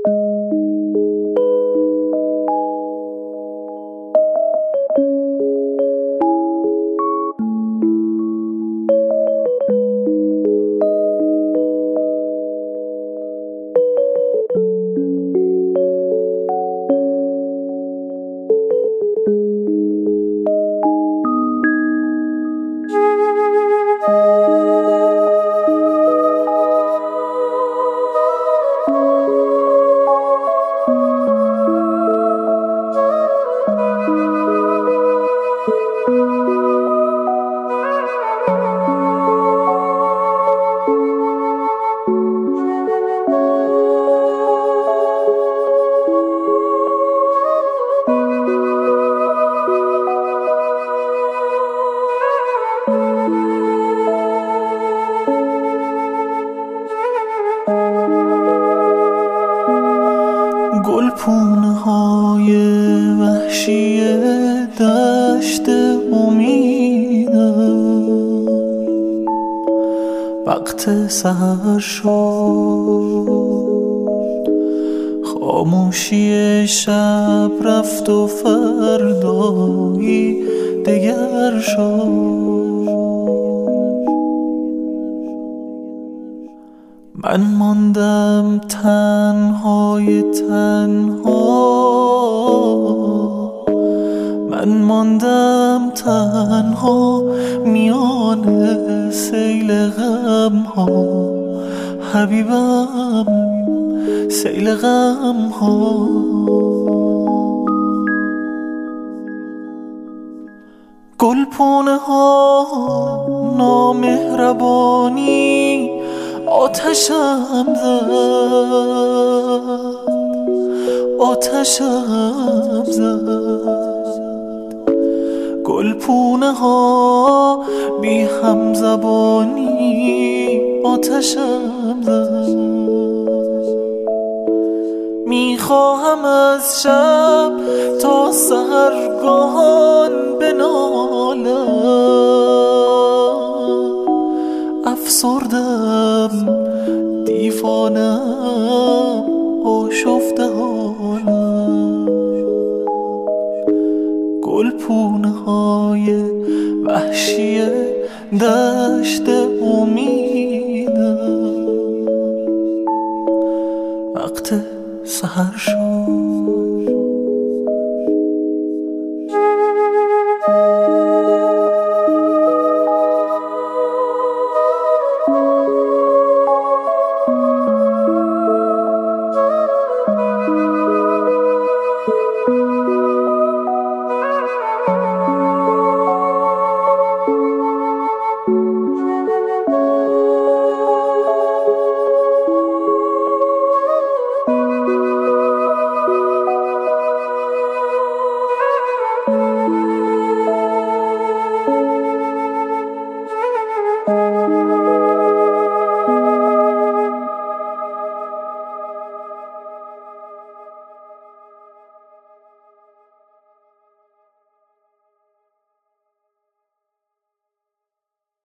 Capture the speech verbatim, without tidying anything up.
گلپونه های وحشی دشت امیدم وقت سحر شد، خاموشی شب رفت و فردایی دگر شد. من ماندم تنهای تنها، من ماندم تنها میان سیل غم ها، حبیبم سیل غم ها. گلپونه ها نامهربانی آتشم زد، آتشم زد. گلپونه ها بی هم زبانی آتشم زد. میخواهم از شب تا سحرگاهان بنالم، افسردم دیوانم آشفته حالم. گلپونه های وحشی دشت امیدم وقت سحر شد.